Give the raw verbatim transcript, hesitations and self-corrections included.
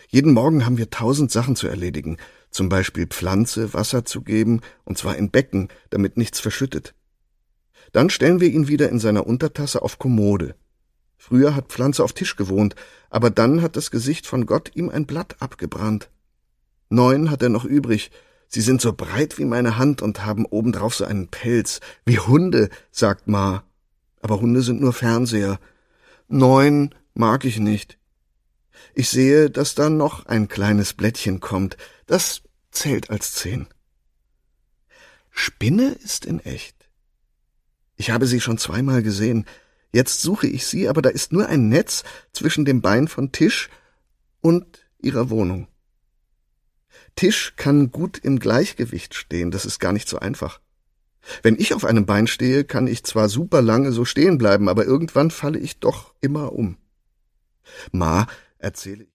Jeden Morgen haben wir tausend Sachen zu erledigen, zum Beispiel Pflanze Wasser zu geben, und zwar in Becken, damit nichts verschüttet. Dann stellen wir ihn wieder in seiner Untertasse auf Kommode. Früher hat Pflanze auf Tisch gewohnt, aber dann hat das Gesicht von Gott ihm ein Blatt abgebrannt. Neun hat er noch übrig. Sie sind so breit wie meine Hand und haben obendrauf so einen Pelz. Wie Hunde, sagt Ma. Aber Hunde sind nur Fernseher. Neun mag ich nicht. Ich sehe, dass da noch ein kleines Blättchen kommt. Das zählt als zehn. Spinne ist in echt. Ich habe sie schon zweimal gesehen. Jetzt suche ich sie, aber da ist nur ein Netz zwischen dem Bein von Tisch und ihrer Wohnung. Tisch kann gut im Gleichgewicht stehen, das ist gar nicht so einfach. Wenn ich auf einem Bein stehe, kann ich zwar super lange so stehen bleiben, aber irgendwann falle ich doch immer um. Ma, erzähle ich